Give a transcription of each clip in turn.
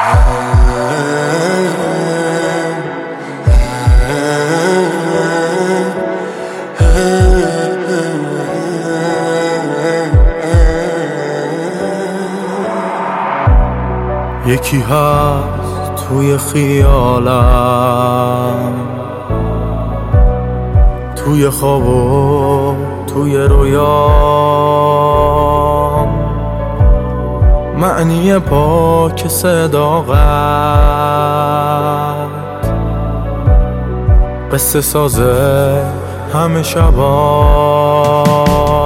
یکی هست توی خیالم، توی خواب و توی رویام، معنی پاک صداقت، قصه سازه همه شبام.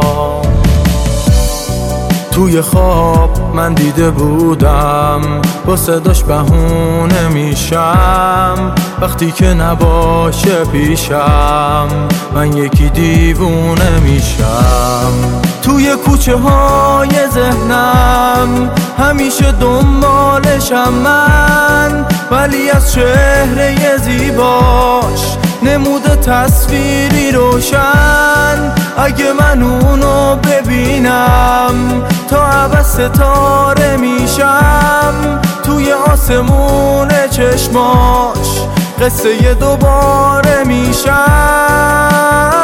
توی خواب من دیده بودم، با صداش بهونه میشم، وقتی که نباشه پیشم من یکی دیوونه میشم. توی کوچه های ذهنم همیشه دنبالشم من، ولی از چهره زیباش نموده تصویری روشن. اگه من اونو ببینم تا ابد ستاره میشم، توی آسمون چشماش قصه دوباره میشم.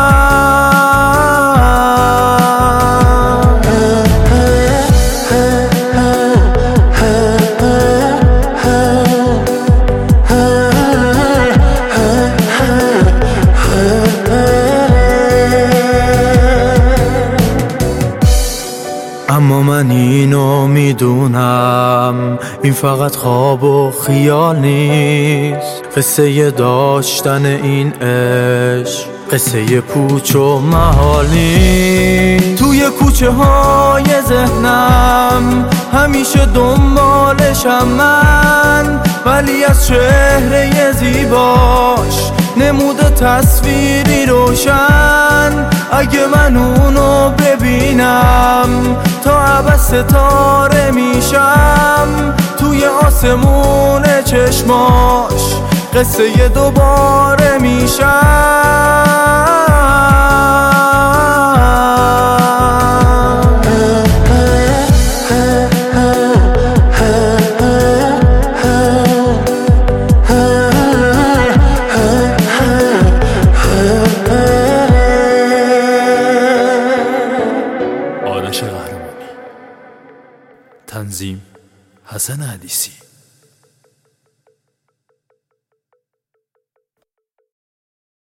اما من اینو میدونم، این فقط خواب و خیال نیست. قصه داشتن این عشق قصه پوچ و محال نیست. توی کوچه های ذهنم همیشه دنبالشم من، ولی از چهره زیباش نموده تصویری روشن. اگه من اونو ببینم تا ابد ستاره میشم، توی آسمون چشماش قصه دوباره میشم. تنظیم حسن حدیثی.